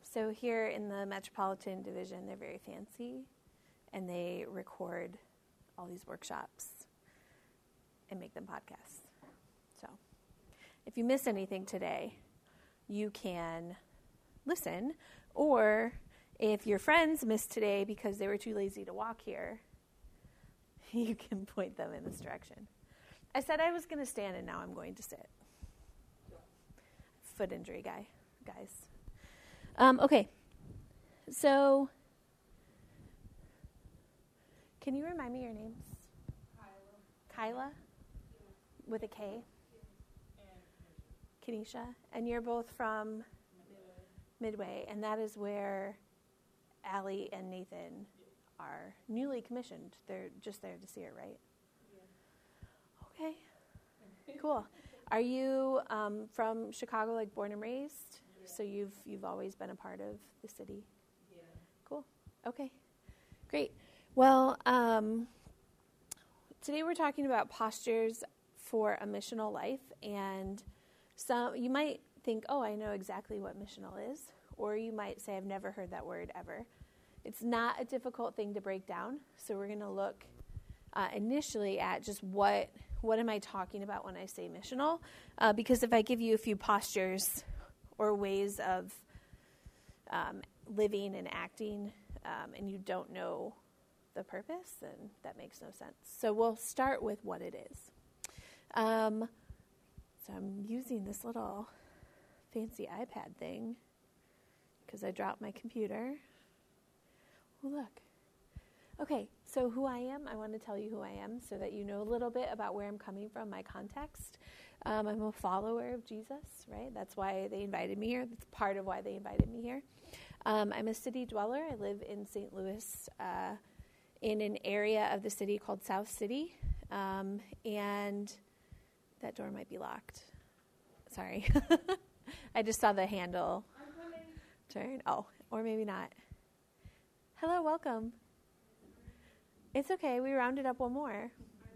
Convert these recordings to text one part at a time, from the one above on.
So here in the Metropolitan Division, they're very fancy, and they record all these workshops and make them podcasts. So if you miss anything today, you can listen, or if your friends missed today because they were too lazy to walk here, you can point them in this direction. I said I was going to stand, and now I'm going to sit. Foot injury guys. Okay. So, can you remind me your names? Kyla? With a K? Kenesha. And you're both from Midway, and that is where Allie and Nathan are newly commissioned. They're just there to see it, right? Yeah. Okay. Cool. Are you from Chicago, like born and raised? Yeah. So you've always been a part of the city? Yeah. Cool. Okay. Great. Well, today we're talking about postures for a missional life, and some you might think, oh, I know exactly what missional is, or you might say, I've never heard that word ever. It's not a difficult thing to break down, so we're going to look initially at just what am I talking about when I say missional, because if I give you a few postures or ways of living and acting, and you don't know the purpose, then that makes no sense. So we'll start with what it is. So I'm using this little fancy iPad thing because I dropped my computer. Oh, look. Okay, so who I am, I want to tell you who I am so that you know a little bit about where I'm coming from, my context. I'm a follower of Jesus, right? That's why they invited me here. That's part of why they invited me here. I'm a city dweller. I live in St. Louis, in an area of the city called South City, and that door might be locked. Sorry. I just saw the handle turn. Oh, or maybe not. Hello, welcome. It's okay. We rounded up one more.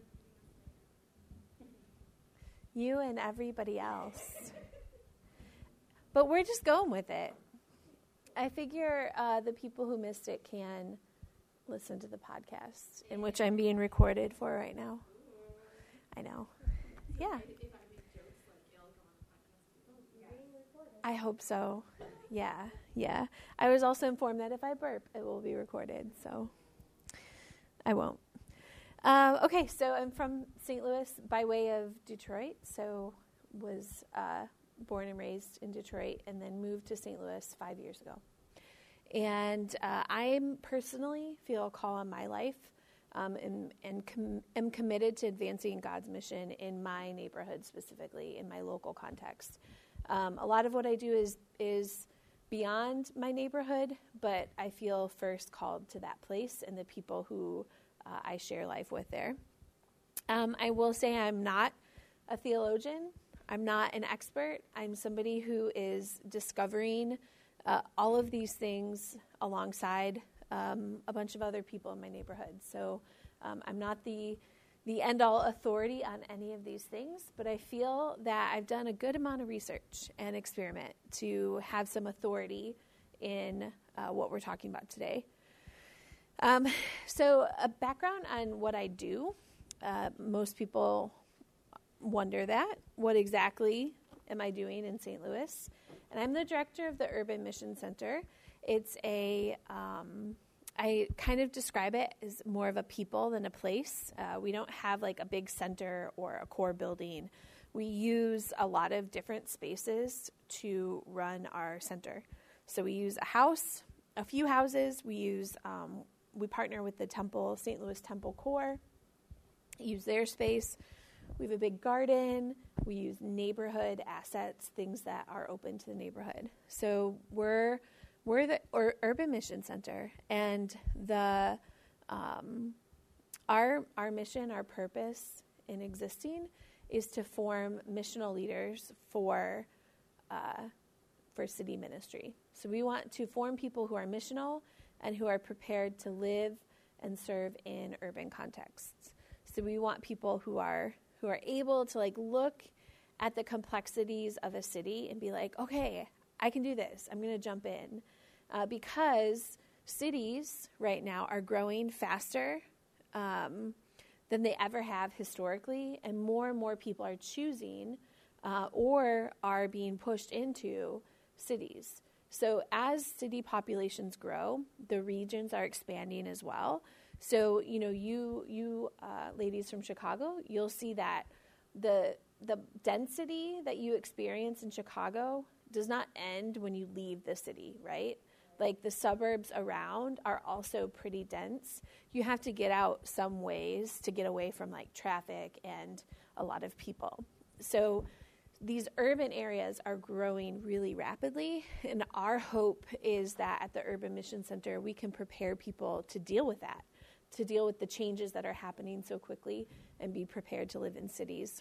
You and everybody else. But we're just going with it. I figure the people who missed it can listen to the podcast, in which I'm being recorded for right now. I know. Yeah. I hope so. Yeah. I was also informed that if I burp, it will be recorded, so I won't. Okay, so I'm from St. Louis by way of Detroit, so was born and raised in Detroit and then moved to St. Louis 5 years ago. And I personally feel a call on my life and am committed to advancing God's mission in my neighborhood, specifically in my local context. A lot of what I do is beyond my neighborhood, but I feel first called to that place and the people who I share life with there. I will say I'm not a theologian. I'm not an expert. I'm somebody who is discovering all of these things alongside a bunch of other people in my neighborhood. So I'm not the end-all authority on any of these things, but I feel that I've done a good amount of research and experiment to have some authority in what we're talking about today. So a background on what I do. Most people wonder that. What exactly am I doing in St. Louis? And I'm the director of the Urban Mission Center. It's I kind of describe it as more of a people than a place. We don't have like a big center or a core building. We use a lot of different spaces to run our center. So we use a few houses. We partner with the Temple, St. Louis Temple Corps, use their space. We have a big garden. We use neighborhood assets, things that are open to the neighborhood. So we're the Urban Mission Center, and our mission, our purpose in existing is to form missional leaders for city ministry. So we want to form people who are missional and who are prepared to live and serve in urban contexts. So we want people who are able to like look at the complexities of a city and be like, okay, I can do this. I'm going to jump in. because cities right now are growing faster than they ever have historically, and more people are choosing or are being pushed into cities. So as city populations grow, the regions are expanding as well. So, you ladies from Chicago, you'll see that the density that you experience in Chicago does not end when you leave the city, right? Like the suburbs around are also pretty dense. You have to get out some ways to get away from like traffic and a lot of people. So these urban areas are growing really rapidly, and our hope is that at the Urban Mission Center, we can prepare people to deal with that, to deal with the changes that are happening so quickly and be prepared to live in cities.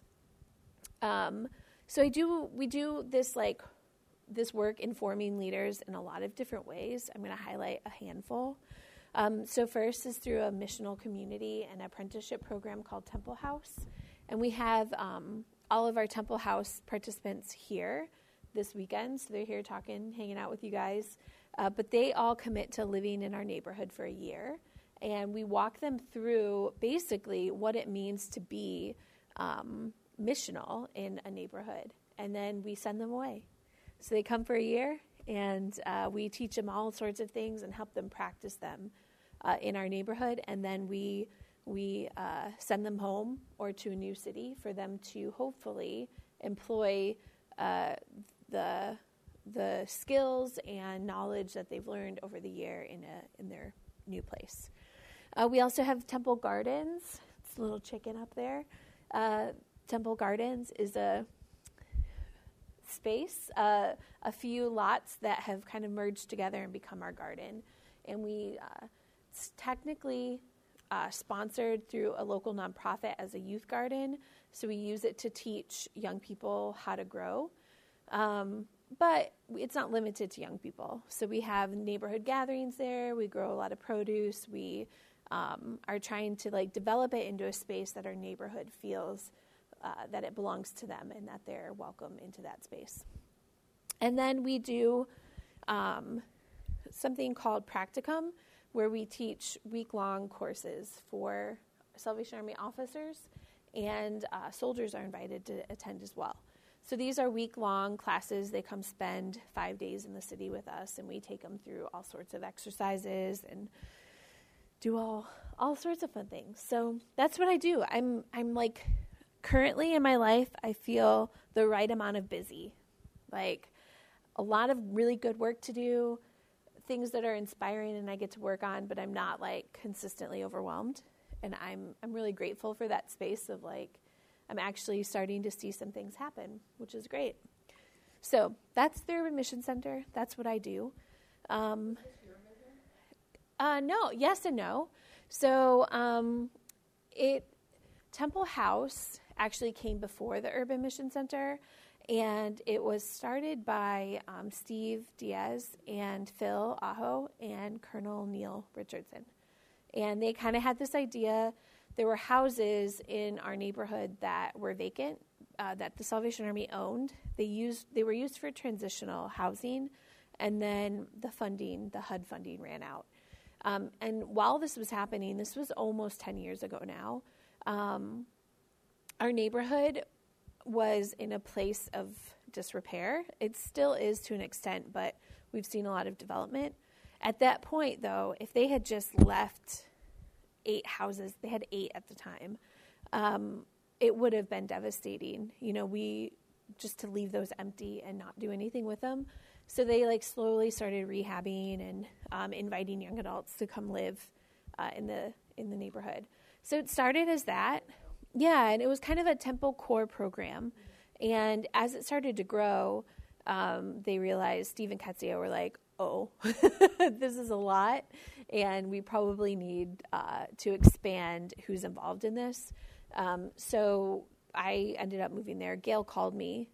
So we do this work informing leaders in a lot of different ways. I'm going to highlight a handful. So first is through a missional community and apprenticeship program called Temple House. And we have all of our Temple House participants here this weekend. So they're here talking, hanging out with you guys. But they all commit to living in our neighborhood for a year. And we walk them through basically what it means to be missional in a neighborhood. And then we send them away. So they come for a year, and we teach them all sorts of things and help them practice them in our neighborhood. And then we send them home or to a new city for them to hopefully employ the skills and knowledge that they've learned over the year in their new place. We also have Temple Gardens. It's a little chicken up there. Temple Gardens is a space, a few lots that have kind of merged together and become our garden. And it's technically sponsored through a local nonprofit as a youth garden. So we use it to teach young people how to grow. But it's not limited to young people. So we have neighborhood gatherings there. We grow a lot of produce. We are trying to develop it into a space that our neighborhood feels that it belongs to them and that they're welcome into that space. And then we do something called Practicum, where we teach week-long courses for Salvation Army officers, and soldiers are invited to attend as well. So these are week-long classes. They come spend 5 days in the city with us, and we take them through all sorts of exercises and do all sorts of fun things. So that's what I do. I'm currently in my life, I feel the right amount of busy. A lot of really good work to do, things that are inspiring and I get to work on, but I'm not consistently overwhelmed. And I'm really grateful for that space of I'm actually starting to see some things happen, which is great. So that's the Urban Mission Center. That's what I do. No, yes and no. So Temple House actually came before the Urban Mission Center, and it was started by Steve Diaz and Phil Aho and Colonel Neil Richardson. And they kind of had this idea. There were houses in our neighborhood that were vacant, that the Salvation Army owned. They were used for transitional housing, and then the HUD funding ran out. And while this was happening, this was almost 10 years ago now, our neighborhood was in a place of disrepair. It still is to an extent, but we've seen a lot of development. At that point, though, if they had just left 8 houses, they had 8 at the time, it would have been devastating. Just to leave those empty and not do anything with them. So they slowly started rehabbing and inviting young adults to come live in the neighborhood. So it started as that. Yeah, and it was kind of a Temple Core program. And as it started to grow, they realized, Steve and Ketsia were like, oh, this is a lot, and we probably need to expand who's involved in this. So I ended up moving there. Gail called me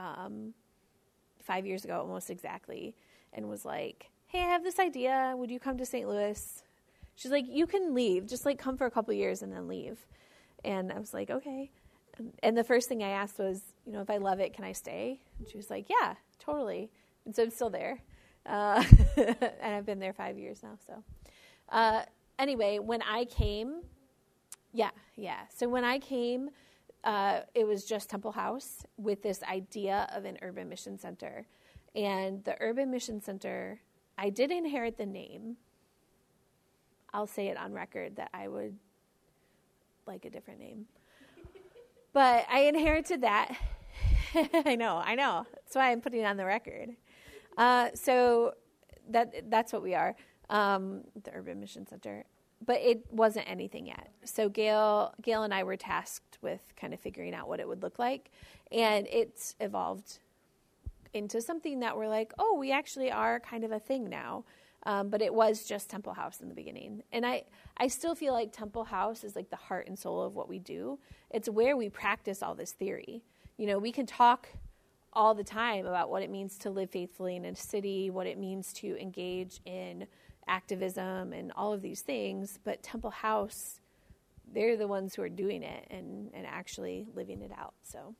5 years ago, almost exactly, and was like, hey, I have this idea. Would you come to St. Louis? She's like, you can leave. Just come for a couple years and then leave. And I was like, okay. And the first thing I asked was, if I love it, can I stay? And she was like, yeah, totally. And so I'm still there. And I've been there 5 years now. So anyway, when I came, So when I came, it was just Temple House with this idea of an urban mission center. And the urban mission center, I did inherit the name. I'll say it on record that I would like a different name. But I inherited that. I know. That's why I'm putting it on the record. So that's what we are, the Urban Mission Center. But it wasn't anything yet. So Gail and I were tasked with kind of figuring out what it would look like. And it's evolved into something that we're like, oh, we actually are kind of a thing now. But it was just Temple House in the beginning. And I still feel like Temple House is like the heart and soul of what we do. It's where we practice all this theory. You know, we can talk all the time about what it means to live faithfully in a city, what it means to engage in activism and all of these things. But Temple House, they're the ones who are doing it and actually living it out. So,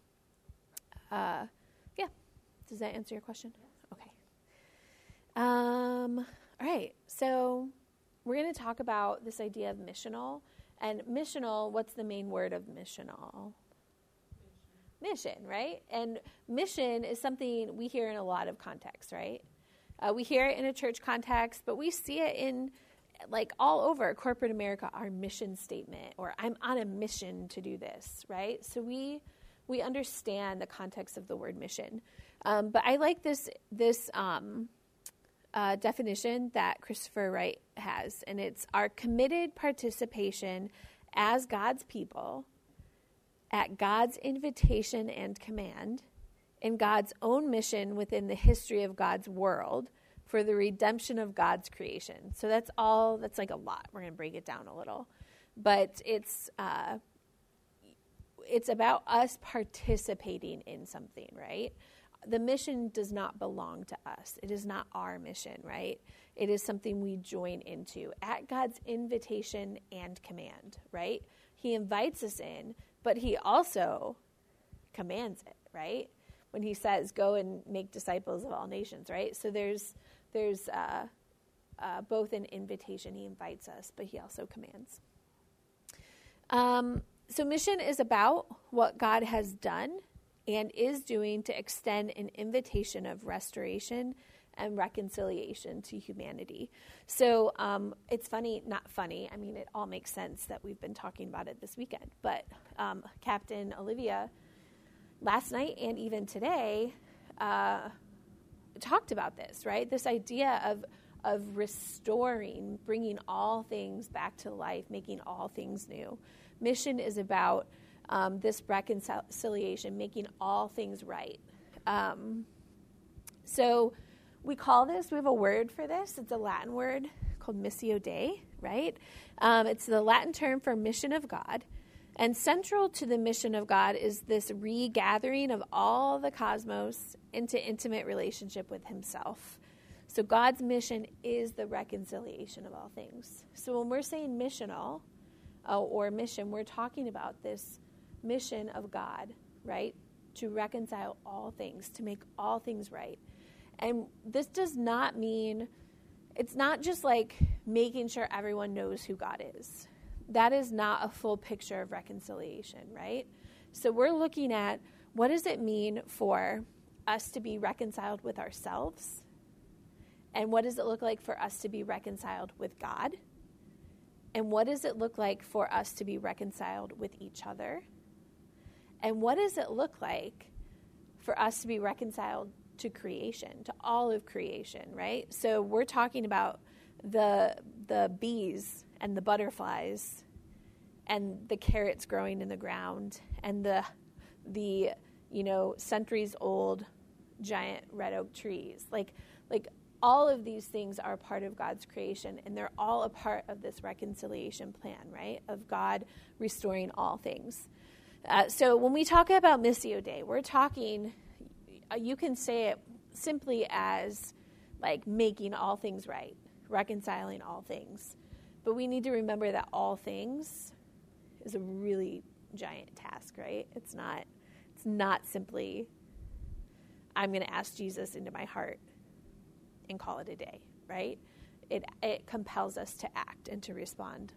yeah. Does that answer your question? Okay. All right. So we're going to talk about this idea of missional. And missional, what's the main word of missional? Mission, right? And mission is something we hear in a lot of contexts, right? We hear it in a church context, but we see it in like all over corporate America, our mission statement, or I'm on a mission to do this, right? So we understand the context of the word mission. But I like this definition that Christopher Wright has, and it's our committed participation as God's people at God's invitation and command in God's own mission within the history of God's world for the redemption of God's creation. So that's like a lot. We're going to break it down a little. But it's about us participating in something, right? The mission does not belong to us. It is not our mission, right? It is something we join into at God's invitation and command, right? He invites us in, but he also commands it, right? When he says, go and make disciples of all nations, right? So there's both an invitation, he invites us, but he also commands. So mission is about what God has done and is doing to extend an invitation of restoration and reconciliation to humanity. So it's not funny. I mean, it all makes sense that we've been talking about it this weekend. But Captain Olivia, last night and even today, talked about this, right? This idea of restoring, bringing all things back to life, making all things new. Mission is about this reconciliation, making all things right. So we have a word for this. It's a Latin word called Missio Dei, right? It's the Latin term for mission of God. And central to the mission of God is this regathering of all the cosmos into intimate relationship with himself. So God's mission is the reconciliation of all things. So when we're saying missional or mission, we're talking about this mission of God, right? To reconcile all things, to make all things right. And this does not mean, it's not just like making sure everyone knows who God is. That is not a full picture of reconciliation, right? So we're looking at what does it mean for us to be reconciled with ourselves? And what does it look like for us to be reconciled with God? And what does it look like for us to be reconciled with each other? And what does it look like for us to be reconciled to creation, to all of creation, right? So we're talking about the bees and the butterflies and the carrots growing in the ground and the centuries old giant red oak trees. Like all of these things are part of God's creation, and they're all a part of this reconciliation plan, right? Of God restoring all things. So when we talk about Missio Dei, we're talking, you can say it simply as like making all things right, reconciling all things. But we need to remember that all things is a really giant task, right? It's not simply, I'm going to ask Jesus into my heart and call it a day, right? It compels us to act and to respond.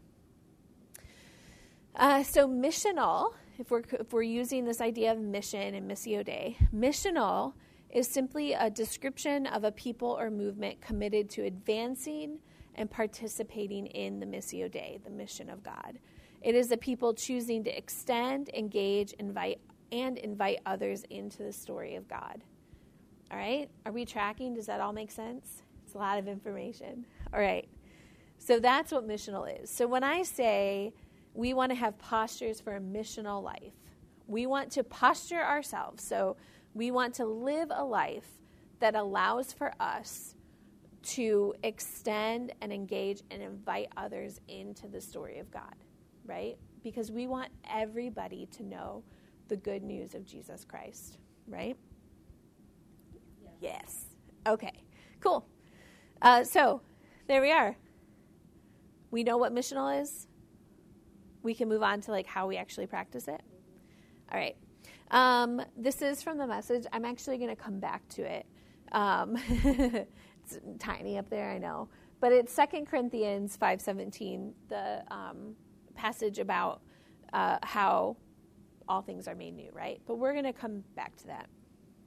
So missional, if we're using this idea of mission and Missio Dei, missional is simply a description of a people or movement committed to advancing and participating in the Missio Dei, the mission of God. It is a people choosing to extend, engage, invite others into the story of God. All right? Are we tracking? Does that all make sense? It's a lot of information. All right. So that's what missional is. So when I say we want to have postures for a missional life, we want to posture ourselves. So we want to live a life that allows for us to extend and engage and invite others into the story of God, right? Because we want everybody to know the good news of Jesus Christ, right? Yes. Okay, cool. So there we are. We know what missional is. We can move on to like how we actually practice it. All right. This is from the Message. I'm actually going to come back to it. It's tiny up there, I know. But it's 2 Corinthians 5:17, the passage about how all things are made new, right? But we're going to come back to that.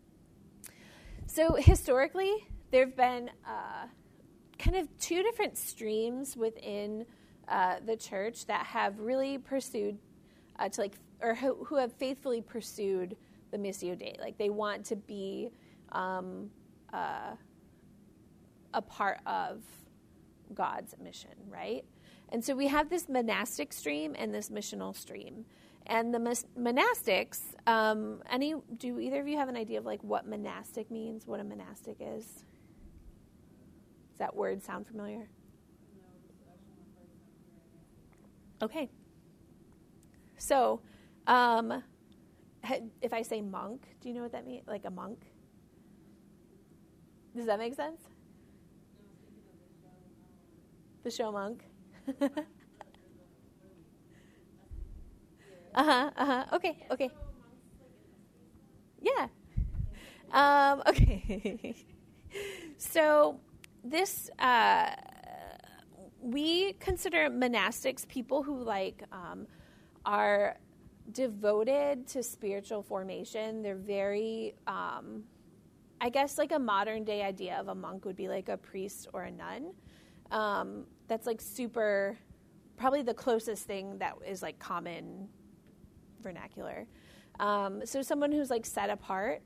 So historically, there have been kind of two different streams within the church that have really pursued who have faithfully pursued the Missio Dei. Like they want to be a part of God's mission, right? And so we have this monastic stream and this missional stream. And the monastics, do either of you have an idea of like what monastic means, what a monastic is? Does that word sound familiar? Okay. So, if I say monk, do you know what that means? Like a monk? Does that make sense? The show Monk? Okay. Yeah. Okay. So this, we consider monastics people who are devoted to spiritual formation. They're very, I guess like a modern day idea of a monk would be like a priest or a nun. That's like super, probably the closest thing that is like common vernacular. So someone who's like set apart,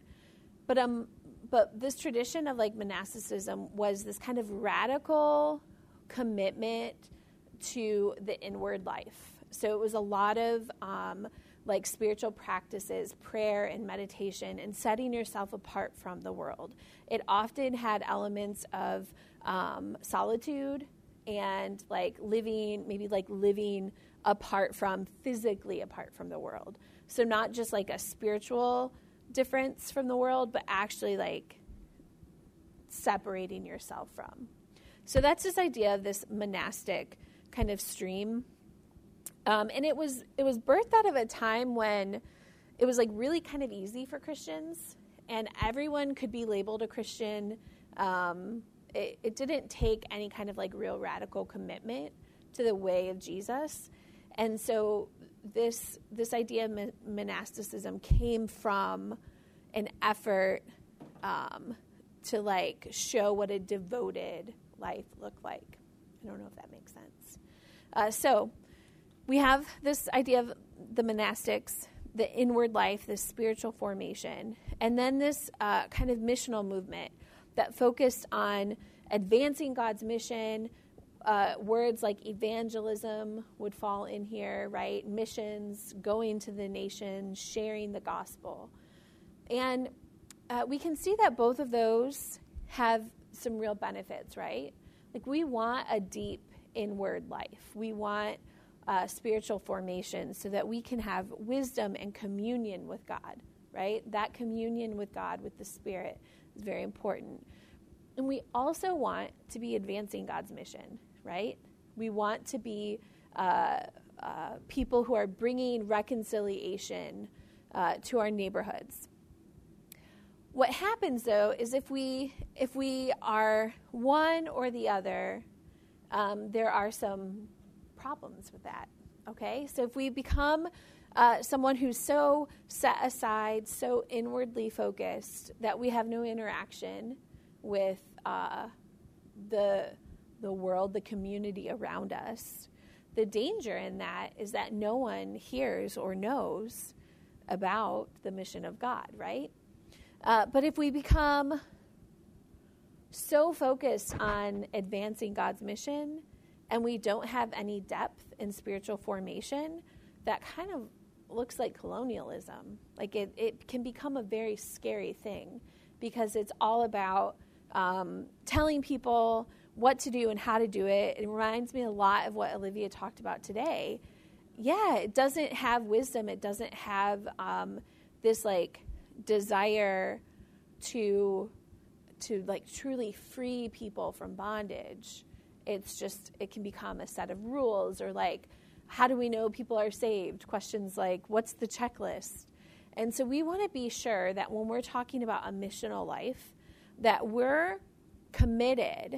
but this tradition of like monasticism was this kind of radical commitment to the inward life. So it was a lot of like spiritual practices, prayer and meditation, and setting yourself apart from the world. It often had elements of solitude and like living physically apart from the world. So not just like a spiritual difference from the world, but actually like separating yourself from. So that's this idea of this monastic kind of stream. And it was birthed out of a time when it was like really kind of easy for Christians and everyone could be labeled a Christian. It didn't take any kind of like real radical commitment to the way of Jesus. And so this idea of monasticism came from an effort to like show what a devoted life looked like. I don't know if that makes sense. So we have this idea of the monastics, the inward life, this spiritual formation, and then this kind of missional movement that focused on advancing God's mission. Words like evangelism would fall in here, right? Missions, going to the nations, sharing the gospel. And we can see that both of those have some real benefits, right? Like we want a deep inward life. We want spiritual formation so that we can have wisdom and communion with God, right? That communion with God, with the Spirit, is very important. And we also want to be advancing God's mission, right? We want to be people who are bringing reconciliation to our neighborhoods. What happens, though, is if we are one or the other, there are some problems with that, okay? So if we become someone who's so set aside, so inwardly focused that we have no interaction with the world, the community around us, the danger in that is that no one hears or knows about the mission of God, right? But if we become so focused on advancing God's mission and we don't have any depth in spiritual formation, that kind of looks like colonialism. Like it can become a very scary thing because it's all about telling people what to do and how to do it. It reminds me a lot of what Olivia talked about today. Yeah, it doesn't have wisdom. It doesn't have this like desire to like truly free people from bondage. It's just, it can become a set of rules, or like, how do we know people are saved? Questions like, what's the checklist? And so we want to be sure that when we're talking about a missional life, that we're committed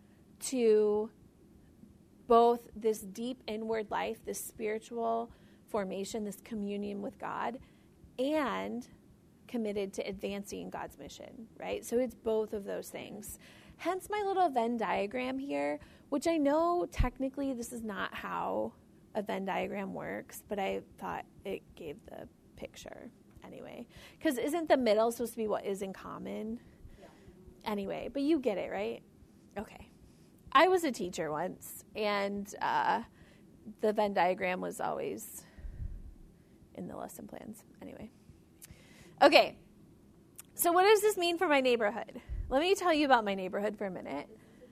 to both this deep inward life, this spiritual formation, this communion with God, and committed to advancing God's mission, right? So it's both of those things. Hence my little Venn diagram here, which I know technically this is not how a Venn diagram works, but I thought it gave the picture anyway. Because isn't the middle supposed to be what is in common? Yeah. Anyway, but you get it, right? Okay. I was a teacher once, and the Venn diagram was always in the lesson plans. Anyway. Okay, so what does this mean for my neighborhood? Let me tell you about my neighborhood for a minute.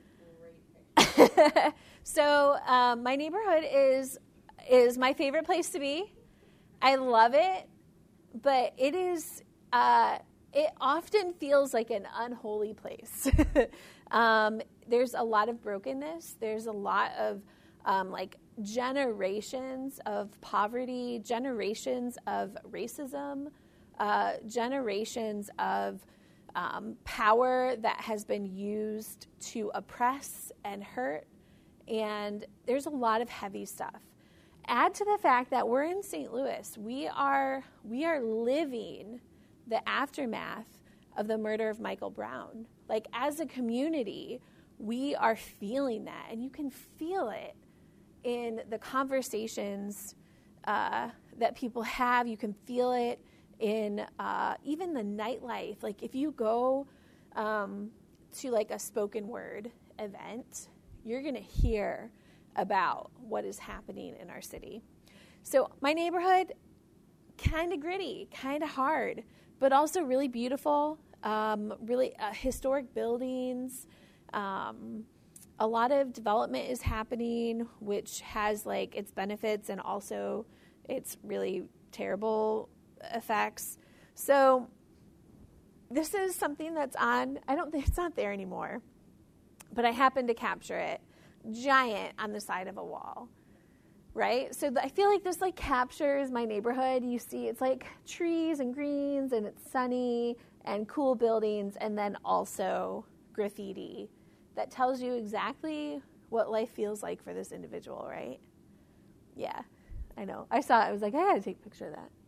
So my neighborhood is my favorite place to be. I love it, but it is it often feels like an unholy place. There's a lot of brokenness. There's a lot of like generations of poverty, generations of racism, generations of power that has been used to oppress and hurt, and there's a lot of heavy stuff. Add to the fact that we're in St. Louis. We are living the aftermath of the murder of Michael Brown. Like, as a community, we are feeling that, and you can feel it in the conversations that people have. You can feel it in even the nightlife. Like, if you go to like a spoken word event, you're going to hear about what is happening in our city. So my neighborhood, kind of gritty, kind of hard, but also really beautiful, really historic buildings. A lot of development is happening, which has like its benefits and also its really terrible effects. So this is something that's on, I don't think it's not there anymore, but I happened to capture it, giant on the side of a wall, right? So I feel like this like captures my neighborhood. You see it's like trees and greens, and it's sunny and cool buildings, and then also graffiti that tells you exactly what life feels like for this individual, right? Yeah, I know. I saw it. I was like, I got to take a picture of that.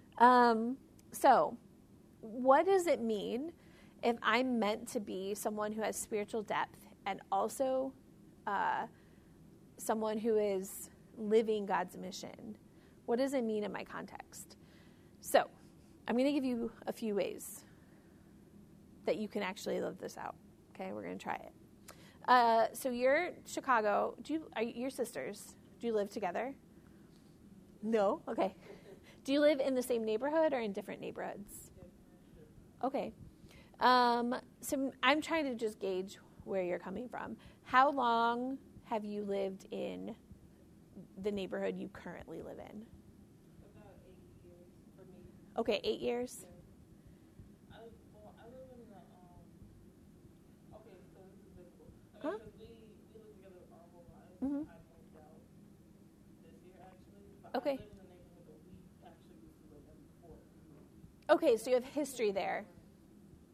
So what does it mean if I'm meant to be someone who has spiritual depth and also someone who is living God's mission? What does it mean in my context? So I'm going to give you a few ways that you can actually live this out. Okay, we're going to try it. So you're Chicago. Are your sisters? Do you live together? No? Okay. Do you live in the same neighborhood or in different neighborhoods? Okay. So I'm trying to just gauge where you're coming from. How long have you lived in the neighborhood you currently live in? About 8 years for me. Okay, 8 years? Yeah. I live in the, okay, so this is difficult. Huh? Because we live together our whole lives. Mm-hmm. I moved out this year, actually. But Okay. I live in the neighborhood that we actually used to live in before. Okay, so you have history there.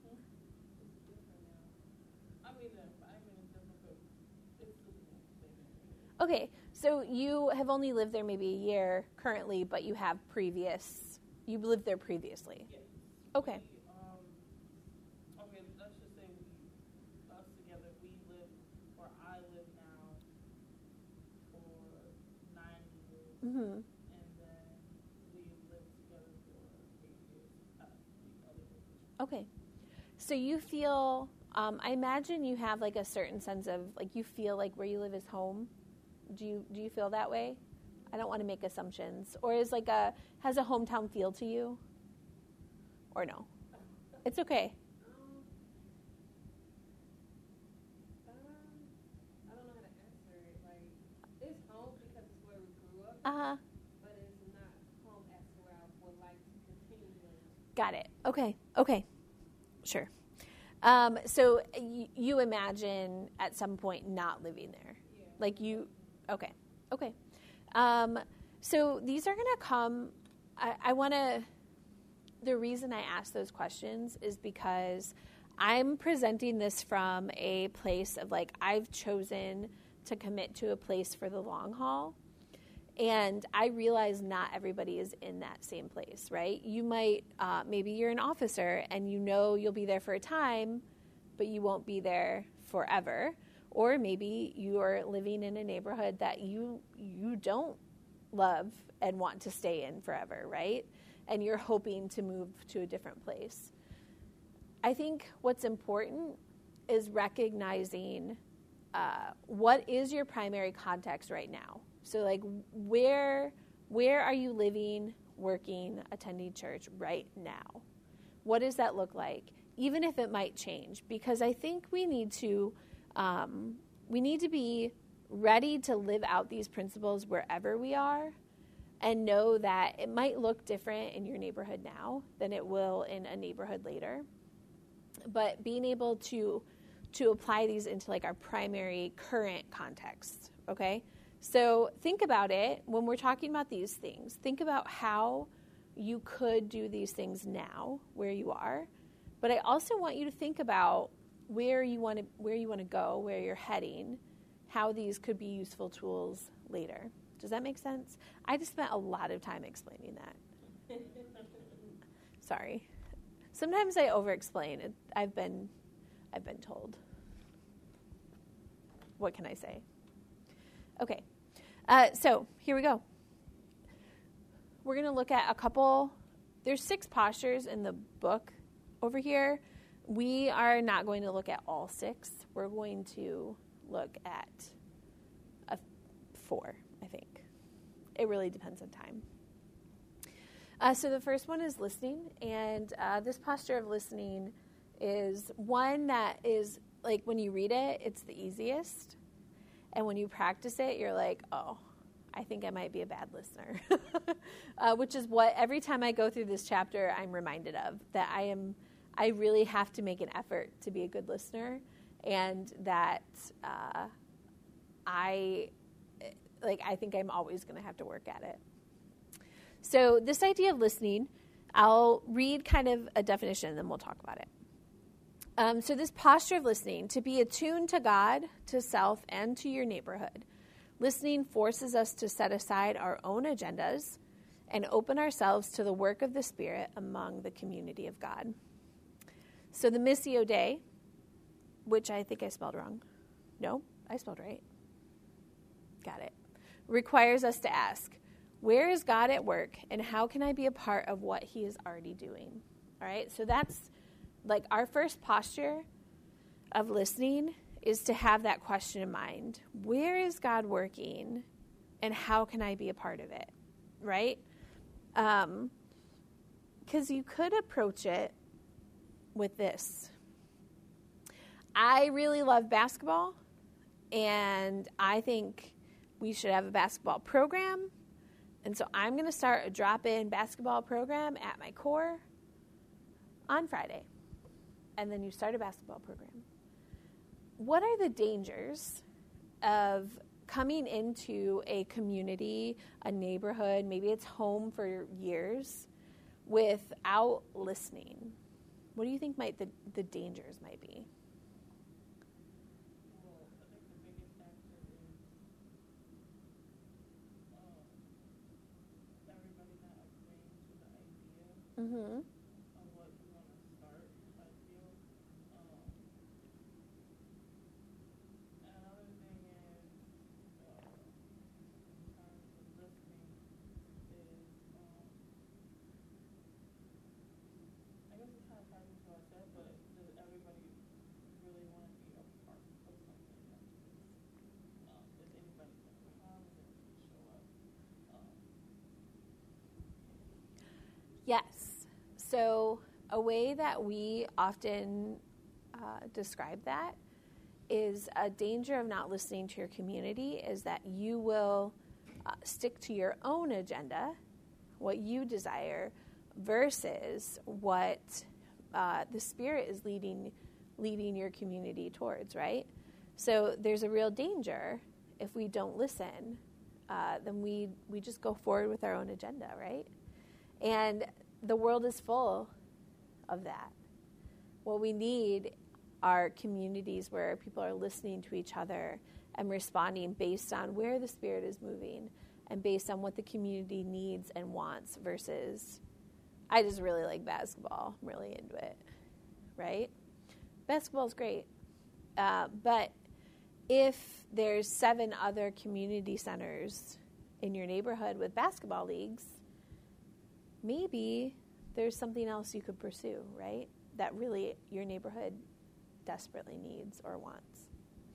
mean, it's different because it's still the same area. Okay, so you have only lived there maybe a year currently, but you have you lived there previously. Yes. Okay. Okay, let's just say us together, where I live now for 9 years. Mm-hmm. And then we lived together for 8 years at the other location. Okay. So you feel, I imagine you have like a certain sense of, like, you feel like where you live is home. Do you feel that way? I don't want to make assumptions. Or has a hometown feel to you? Or no? It's okay. I don't know how to answer it. Like, it's home because it's where we grew up, Uh-huh. but it's not home as to where I would like to continue. Got it. Okay. Sure. So you imagine at some point not living there. Yeah. Like you, okay. So these are going to come, the reason I ask those questions is because I'm presenting this from a place of, like, I've chosen to commit to a place for the long haul. And I realize not everybody is in that same place, right? You might, maybe you're an officer and you know you'll be there for a time, but you won't be there forever. Or maybe you're living in a neighborhood that you don't love and want to stay in forever, right? And you're hoping to move to a different place. I think what's important is recognizing what is your primary context right now. So, like, where are you living, working, attending church right now? What does that look like? Even if it might change, because I think we need to be ready to live out these principles wherever we are, and know that it might look different in your neighborhood now than it will in a neighborhood later. But being able to apply these into, like, our primary current context, okay? So think about it when we're talking about these things. Think about how you could do these things now where you are. But I also want you to think about where you want to go, where you're heading, how these could be useful tools later. Does that make sense? I just spent a lot of time explaining that. Sorry. Sometimes I over-explain. I've been told. What can I say? Okay. So here we go. We're going to look at there's 6 postures in the book over here. We are not going to look at all 6. We're going to look at 4, I think. It really depends on time. So the first one is listening, and this posture of listening is one that is, like, when you read it, it's the easiest. And when you practice it, you're like, oh, I think I might be a bad listener. Which is what every time I go through this chapter, I'm reminded of, that I really have to make an effort to be a good listener, and that I think I'm always going to have to work at it. So this idea of listening, I'll read kind of a definition and then we'll talk about it. So this posture of listening, to be attuned to God, to self, and to your neighborhood. Listening forces us to set aside our own agendas and open ourselves to the work of the Spirit among the community of God. So the Missio Dei, which I think I spelled wrong. No, I spelled right. Got it. Requires us to ask, where is God at work, and how can I be a part of what he is already doing? All right, so that's like our first posture of listening is to have that question in mind. Where is God working, and how can I be a part of it, right? Because you could approach it with this. I really love basketball, and I think we should have a basketball program. And so I'm going to start a drop-in basketball program at my core on Friday. And then you start a basketball program. What are the dangers of coming into a community, a neighborhood, maybe it's home for years, without listening? What do you think the dangers might be? Mm-hmm. of what you want to start, I feel. And another thing is, in terms of listening, is, I guess it kind of ties into what I said, but does everybody really want to be a part of something like this? Is anybody going to come? Is anybody going to show up? Yes. So a way that we often describe that is a danger of not listening to your community is that you will stick to your own agenda, what you desire, versus what the Spirit is leading your community towards, right? So there's a real danger if we don't listen, then we just go forward with our own agenda, right? And the world is full of that. What we need are communities where people are listening to each other and responding based on where the Spirit is moving and based on what the community needs and wants versus, I just really like basketball. I'm really into it, right? Basketball is great. But if there's 7 other community centers in your neighborhood with basketball leagues, maybe there's something else you could pursue, right? That really your neighborhood desperately needs or wants.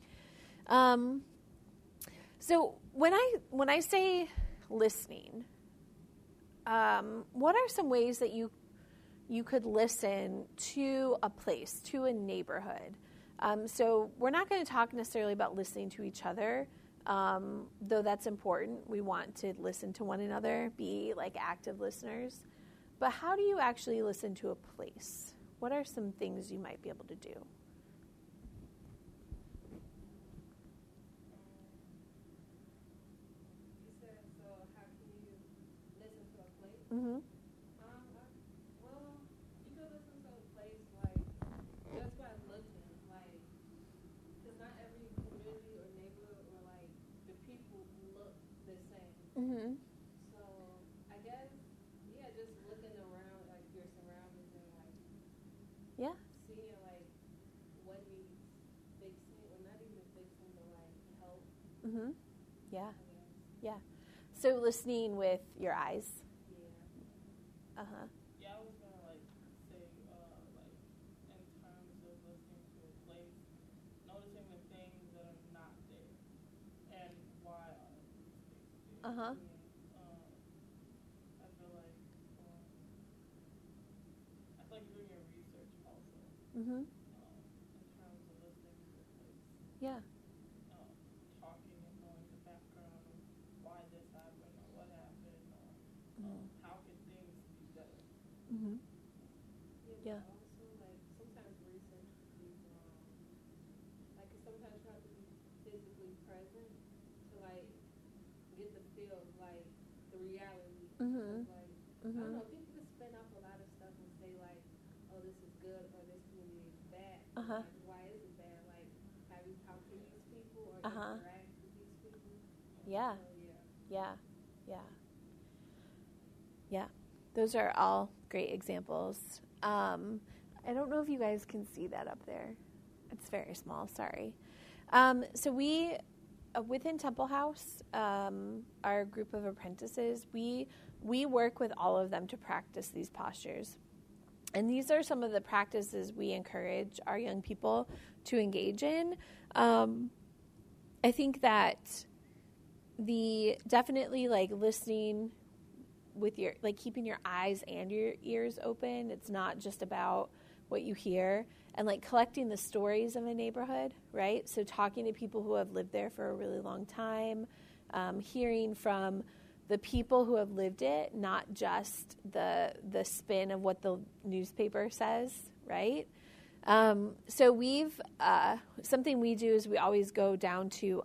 So when I say listening, what are some ways that you could listen to a place, to a neighborhood? So we're not going to talk necessarily about listening to each other, though that's important. We want to listen to one another, be like active listeners. But how do you actually listen to a place? What are some things you might be able to do? You said, so how can you listen to a place? Mm-hmm. Well, you can listen to a place like just by looking, like, because not every community or neighborhood or like the people look the same. Mm-hmm. So I guess, yeah, just looking around like your surroundings and like Yeah. seeing like what needs fixing, or not even fixing, but like help. Mm-hmm. Yeah. I guess. Yeah. So listening with your eyes. Yeah. Uh-huh. Yeah, I was gonna like say, like in terms of listening to a place, noticing the things that are not there and why are these things there. Uh-huh. I feel like you're doing your research also, Mm-hmm. in terms of listening to a place, Yeah. talking and knowing the background of why this happened or what happened or how can things be better. Mm-hmm. Yeah. Yeah. But also, like, sometimes research is, like, 'cause sometimes you have to be physically present to, like, get the feel of, like, the reality. Mm-hmm. Of, like, I Mm-hmm. don't know, people can spin up a lot of stuff and say, like, oh, this is good or this community is bad. Uh-huh. Like, why is it bad? Like, have you talked to these people or Uh-huh. interact with these people? Yeah. So, yeah. Yeah. Yeah. Yeah. Those are all great examples. I don't know if you guys can see that up there. It's very small. Sorry. So we, within Temple House, our group of apprentices, we work with all of them to practice these postures. And these are some of the practices we encourage our young people to engage in. I think that definitely like listening with your, like keeping your eyes and your ears open. It's not just about what you hear, and like collecting the stories of a neighborhood, right? So talking to people who have lived there for a really long time, hearing from the people who have lived it, not just the spin of what the newspaper says, right? So we've, something we do is we always go down to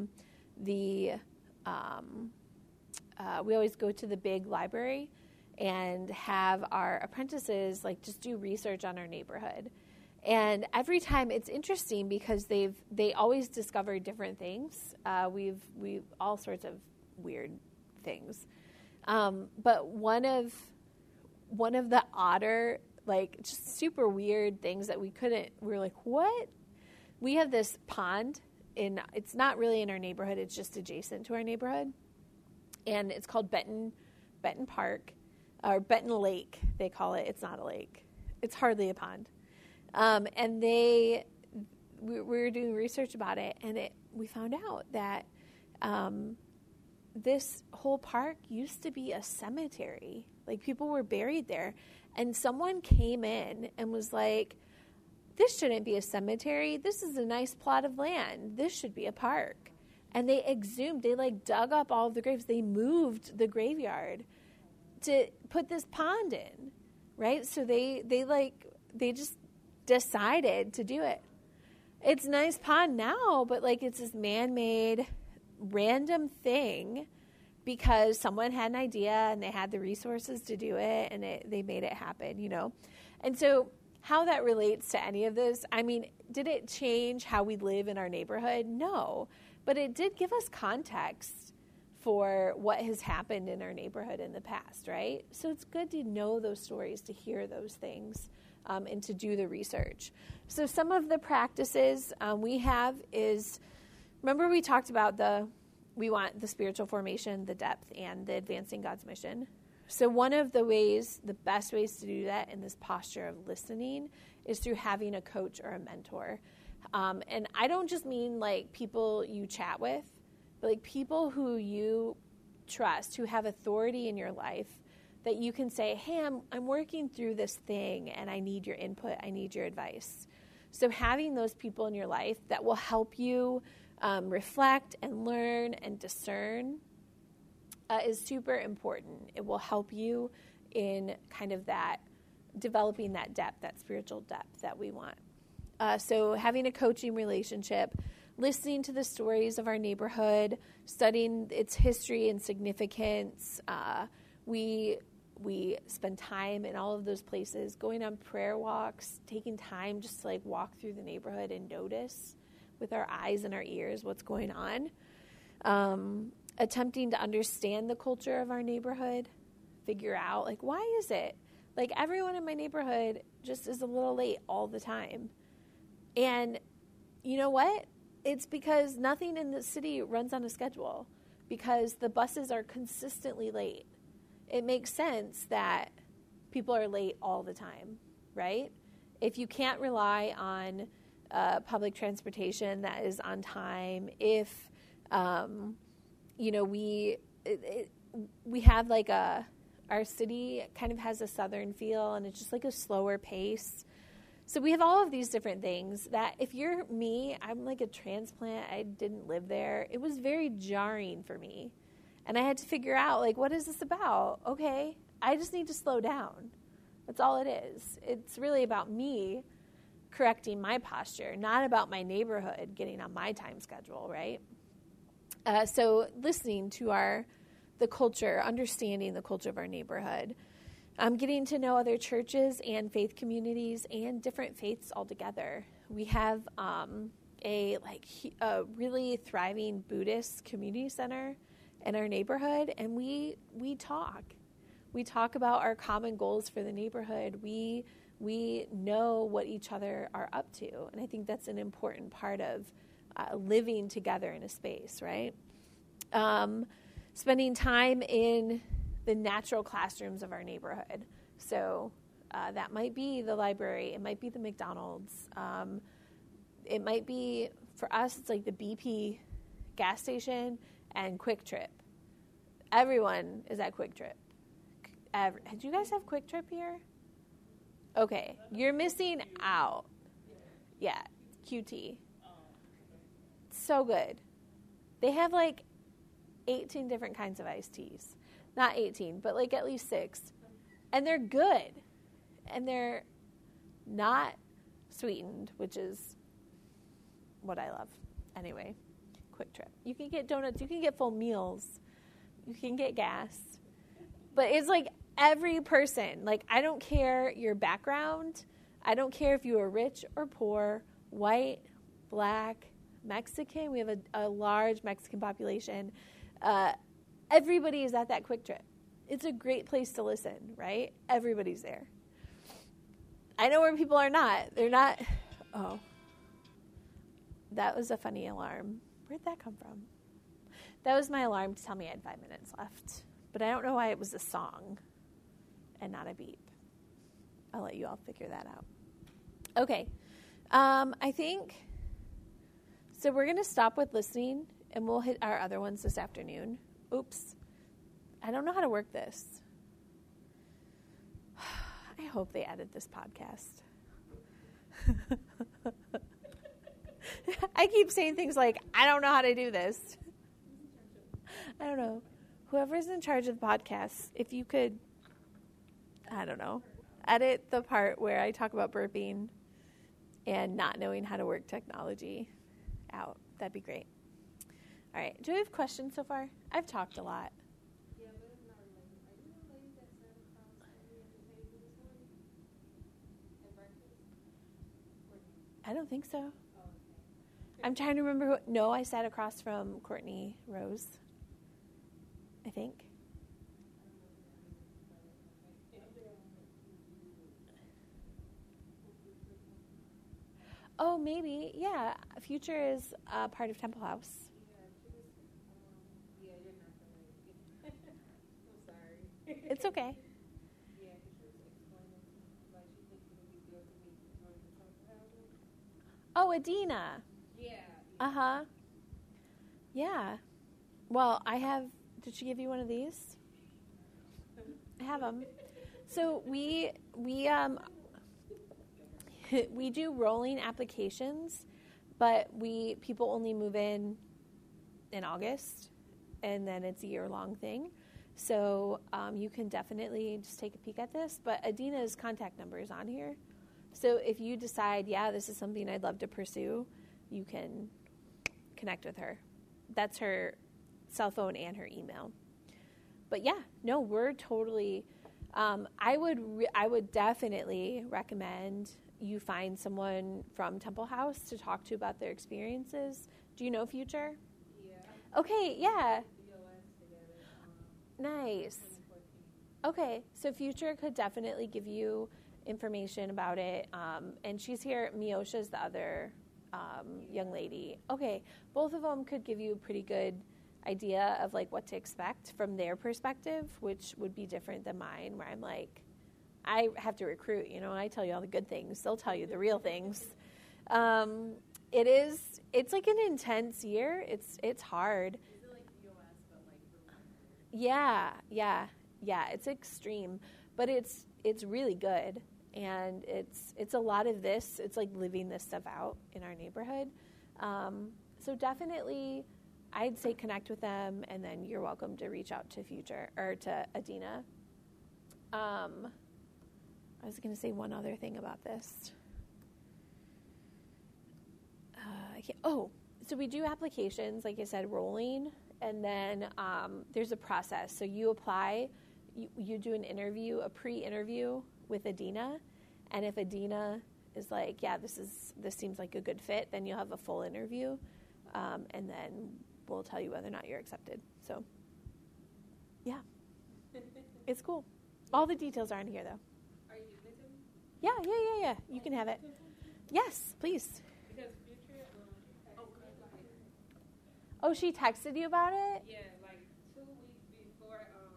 we always go to the big library and have our apprentices like just do research on our neighborhood. And every time it's interesting because they always discover different things. We've all sorts of weird things. But one of one of the odder, like just super weird things that we were like, what? We have this pond it's not really in our neighborhood. It's just adjacent to our neighborhood. And it's called Benton Park, or Benton Lake, they call it. It's not a lake. It's hardly a pond. And we were doing research about it, and we found out that this whole park used to be a cemetery. Like, people were buried there. And someone came in and was like, this shouldn't be a cemetery. This is a nice plot of land. This should be a park. And they dug up all of the graves. They moved the graveyard to put this pond in, right? So they just decided to do it. It's a nice pond now, but like it's this man-made random thing because someone had an idea and they had the resources to do it, and they made it happen, you know? And so how that relates to any of this, I mean, did it change how we live in our neighborhood? No. But it did give us context for what has happened in our neighborhood in the past, right? So it's good to know those stories, to hear those things, and to do the research. So some of the practices we have is, remember we talked about we want the spiritual formation, the depth, and the advancing God's mission. So one of the best ways to do that in this posture of listening is through having a coach or a mentor. And I don't just mean like people you chat with, but like people who you trust, who have authority in your life, that you can say, hey, I'm working through this thing and I need your input, I need your advice. So having those people in your life that will help you reflect and learn and discern is super important. It will help you in kind of that, developing that depth, that spiritual depth that we want. So having a coaching relationship, listening to the stories of our neighborhood, studying its history and significance. We spend time in all of those places, going on prayer walks, taking time just to like walk through the neighborhood and notice with our eyes and our ears what's going on. Attempting to understand the culture of our neighborhood, figure out like, why is it like everyone in my neighborhood just is a little late all the time? And you know what? It's because nothing in the city runs on a schedule, because the buses are consistently late. It makes sense that people are late all the time, right? If you can't rely on public transportation that is on time, if, we have like our city kind of has a southern feel and it's just like a slower pace. So we have all of these different things that if you're me, I'm like a transplant. I didn't live there. It was very jarring for me. And I had to figure out, like, what is this about? Okay, I just need to slow down. That's all it is. It's really about me correcting my posture, not about my neighborhood getting on my time schedule, right? So listening to the culture, understanding the culture of our neighborhood, getting to know other churches and faith communities and different faiths altogether. We have a really thriving Buddhist community center in our neighborhood, and we talk. We talk about our common goals for the neighborhood. We know what each other are up to, and I think that's an important part of living together in a space, right? Spending time in the natural classrooms of our neighborhood. So that might be the library. It might be the McDonald's. It might be, for us, it's like the BP gas station and Quick Trip. Everyone is at Quick Trip. Do you guys have Quick Trip here? Okay, you're missing out. Yeah, QT. So good. They have like 18 different kinds of iced teas. Not 18, but like at least 6. And they're good. And they're not sweetened, which is what I love. Anyway, Quick Trip. You can get donuts. You can get full meals. You can get gas. But it's like every person. Like, I don't care your background. I don't care if you are rich or poor, white, black, Mexican. We have a large Mexican population. Everybody is at that Quick Trip. It's a great place to listen, right? Everybody's there. I know where people are not. They're not. Oh. That was a funny alarm. Where'd that come from? That was my alarm to tell me I had 5 minutes left. But I don't know why it was a song and not a beep. I'll let you all figure that out. Okay. I think, so we're going to stop with listening, and we'll hit our other ones this afternoon. Oops. I don't know how to work this. I hope they edit this podcast. I keep saying things like, I don't know how to do this. I don't know. Whoever's in charge of the podcast, if you could, I don't know, edit the part where I talk about burping and not knowing how to work technology out. That'd be great. All right. Do we have questions so far? I've talked a lot. Yeah, but it's not related. Are you the lady that sat across from me at the table this morning? At breakfast? I don't think so. Oh, okay. I'm trying to remember who. No, I sat across from Courtney Rose, I think. Oh, maybe. Yeah. Future is part of Temple House. Yeah, you're not related. I'm sorry. It's okay. Yeah, because she was explaining, like, she thinks it would be good for me to join the Temple House. Oh, Adina. Yeah. Uh-huh. Yeah. Well, I have, did she give you one of these? I have them. So we do rolling applications, but people only move in August, and then it's a year-long thing. So you can definitely just take a peek at this. But Adina's contact number is on here. So if you decide, yeah, this is something I'd love to pursue, you can connect with her. That's her cell phone and her email. But yeah, no, we're totally. I would definitely recommend you find someone from Temple House to talk to about their experiences. Do you know Future? Yeah. Okay, yeah. BOS together. Nice. 2014. Okay, so Future could definitely give you information about it. And she's here. Miosha's the other young lady. Okay, both of them could give you a pretty good idea of like what to expect from their perspective, which would be different than mine, where I'm like, I have to recruit, I tell you all the good things. They'll tell you the real things. It's like an intense year. It's hard. Is it like BOS, but like for Yeah. It's extreme, but it's really good. And it's a lot of this. It's like living this stuff out in our neighborhood. So definitely, I'd say connect with them, and then you're welcome to reach out to Future or to Adina. I was going to say one other thing about this. So we do applications, like I said, rolling, and then there's a process. So you apply, you do an interview, a pre-interview with Adina, and if Adina is like, yeah, this seems like a good fit, then you'll have a full interview, and then we'll tell you whether or not you're accepted. So, yeah, it's cool. All the details are on here, though. Are you giving it to me? Yeah. You can have it. Yes, please. Because Future, Oh, she texted you about it? yeah, like 2 weeks before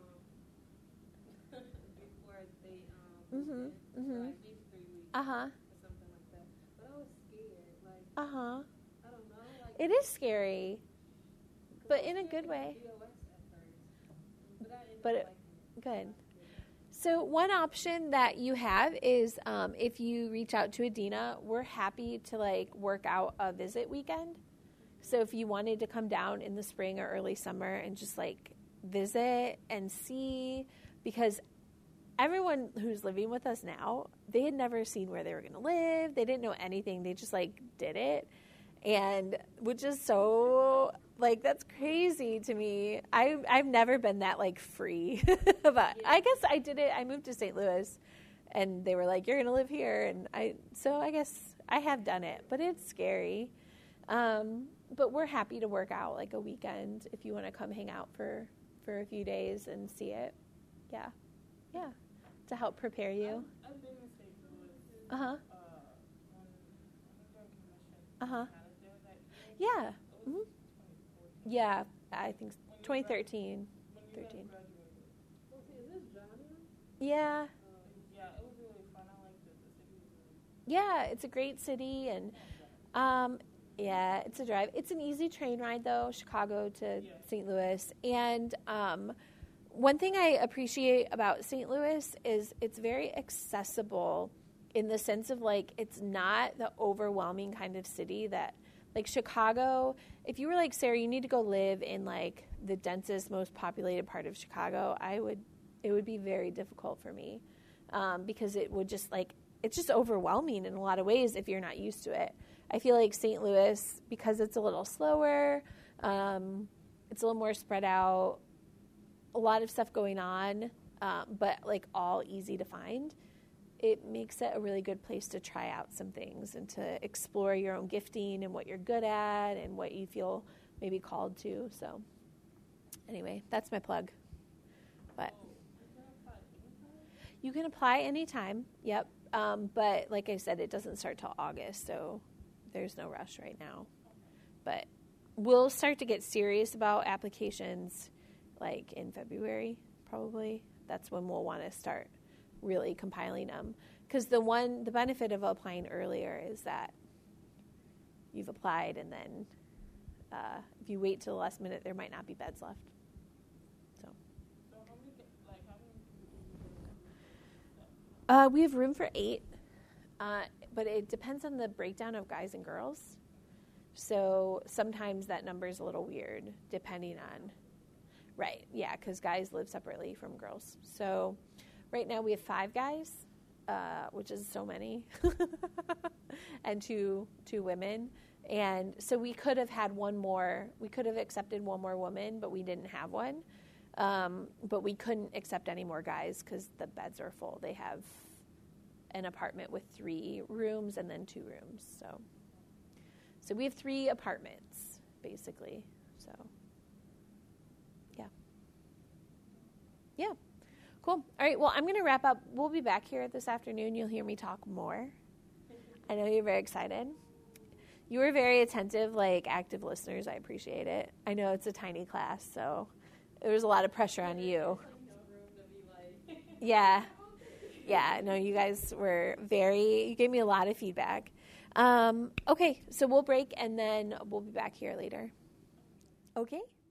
before they Mhm. for Mhm. like maybe 3 weeks Uh-huh. or something like that. But I was scared, like Uh-huh. I don't know, like It is scary, but in a good way. BOS at first, but I ended But up it- liking it. Good. So one option that you have is if you reach out to Adina, we're happy to like work out a visit weekend. So if you wanted to come down in the spring or early summer and just like visit and see, because everyone who's living with us now, they had never seen where they were going to live. They didn't know anything. They just like did it. And which is so like, that's crazy to me. I've never been that like free about, I guess I did it. I moved to St. Louis and they were like, you're going to live here. And so I guess I have done it, but it's scary. But we're happy to work out like a weekend if you want to come hang out for a few days and see it. Yeah. Yeah. To help prepare you. I've been to St. Louis. Uh-huh. When during commission. Uh-huh. Kind of there that year. Yeah. It was 2014. Yeah, I think When you 2013. When you 13. guys graduated. Okay, is this Johnny? Yeah. Yeah, it was really fun. I liked it. The city was really Yeah, it's a great city, and yeah, it's a drive. It's an easy train ride, though, Chicago to St. Louis. And one thing I appreciate about St. Louis is it's very accessible in the sense of, like, it's not the overwhelming kind of city that, like, Chicago, if you were like, Sarah, you need to go live in, like, the densest, most populated part of Chicago, it would be very difficult for me because it would just, like, it's just overwhelming in a lot of ways if you're not used to it. I feel like St. Louis, because it's a little slower, it's a little more spread out, a lot of stuff going on, but, like, all easy to find. It makes it a really good place to try out some things and to explore your own gifting and what you're good at and what you feel maybe called to. So anyway, that's my plug. But you can apply anytime. Yep. But like I said, it doesn't start till August, so there's no rush right now. But we'll start to get serious about applications like in February, probably. That's when we'll want to start really compiling them. Because the benefit of applying earlier is that you've applied, and then if you wait till the last minute, there might not be beds left. So we have room for 8, but it depends on the breakdown of guys and girls. So sometimes that number is a little weird, depending on, right, yeah, because guys live separately from girls. So right now we have 5 guys, which is so many, and two women. And so we could have had one more. We could have accepted one more woman, but we didn't have one. But we couldn't accept any more guys because the beds are full. They have an apartment with 3 rooms and then 2 rooms. So we have 3 apartments, basically. So, yeah. Yeah. Cool. All right, well, I'm going to wrap up. We'll be back here this afternoon. You'll hear me talk more. I know you're very excited. You were very attentive, like active listeners. I appreciate it. I know it's a tiny class, so there was a lot of pressure on you. Yeah. Yeah, no, you guys were you gave me a lot of feedback. Okay, so we'll break, and then we'll be back here later. Okay.